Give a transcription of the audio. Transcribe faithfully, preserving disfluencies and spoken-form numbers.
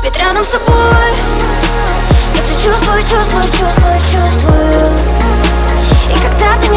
Ведь рядом с тобой я все чувствую, чувствую, чувствую, чувствую. И когда ты